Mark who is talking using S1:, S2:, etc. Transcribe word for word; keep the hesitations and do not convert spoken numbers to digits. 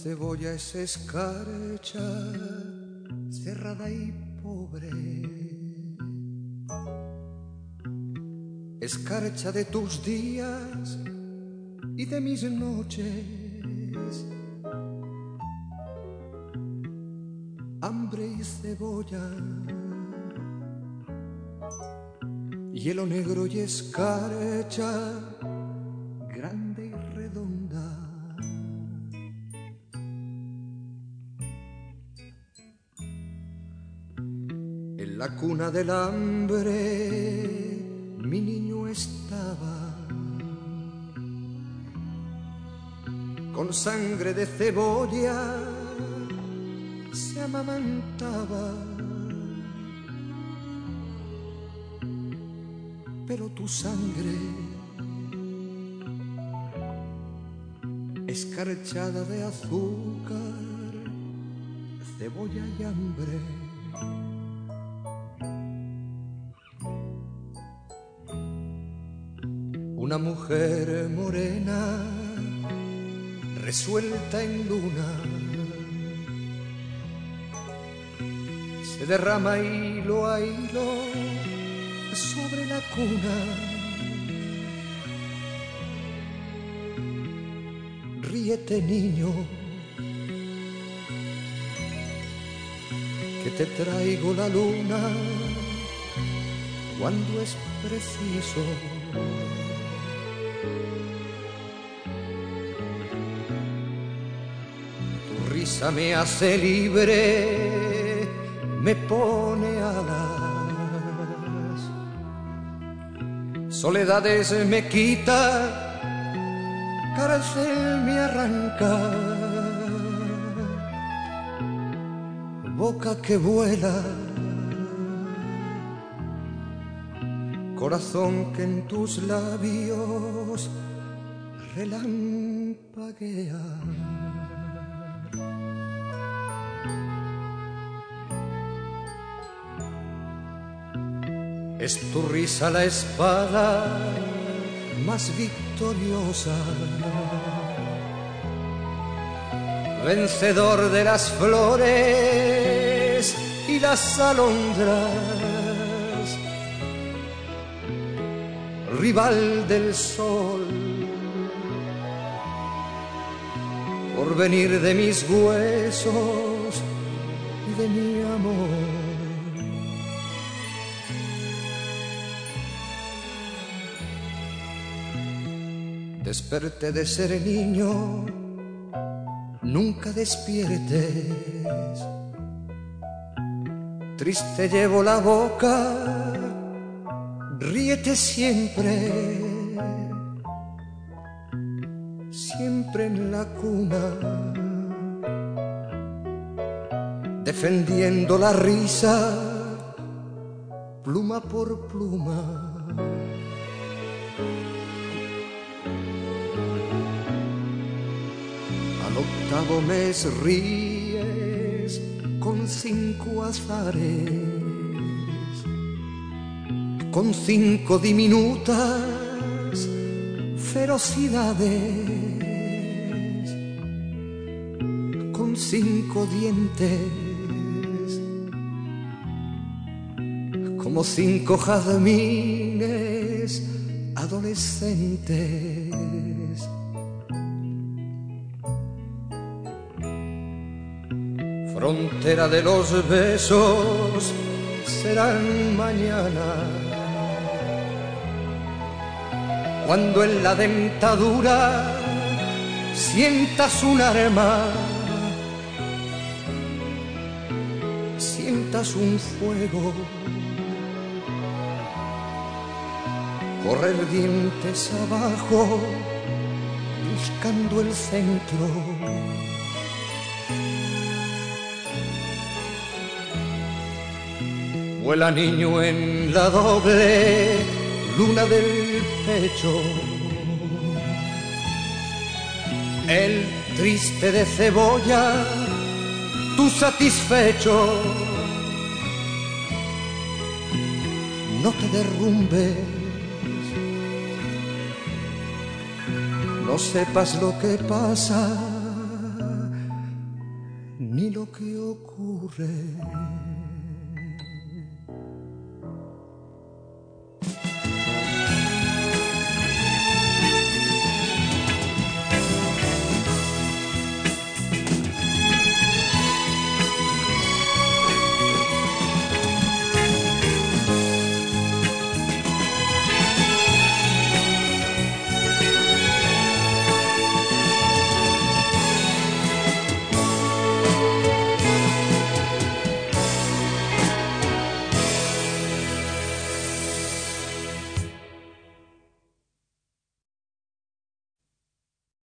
S1: cebolla es escarcha, cerrada y pobre, escarcha de tus días y de mis noches, hambre y cebolla, hielo negro y escarcha, grande y redonda. En la cuna del hambre mi niño estaba, con sangre de cebolla se amamantaba, pero tu sangre, escarchada de azúcar, cebolla y hambre, una mujer morena resuelta en luna, se derrama hilo a hilo sobre la cuna. Ríete, niño, que te traigo la luna cuando es preciso. Tu risa me hace libre, me pone alas, soledades me quita, cárcel me arranca, boca que vuela, corazón que en tus labios relampaguea. Es tu risa la espada más victoriosa, vencedor de las flores y las alondras, rival del sol, porvenir de mis huesos y de mi amor. Desperté de ser niño, nunca despiertes. Triste llevo la boca, ríete siempre, siempre en la cuna, defendiendo la risa, pluma por pluma. Al octavo mes ríes con cinco azares, con cinco diminutas ferocidades, con cinco dientes, como cinco jazmines adolescentes. Frontera de los besos serán mañana, cuando en la dentadura sientas un arma, sientas un fuego, correr dientes abajo buscando el centro. Vuela, niño, en la doble luna del pecho, el triste de cebolla, tú satisfecho. No te derrumbes, no sepas lo que pasa que ocurre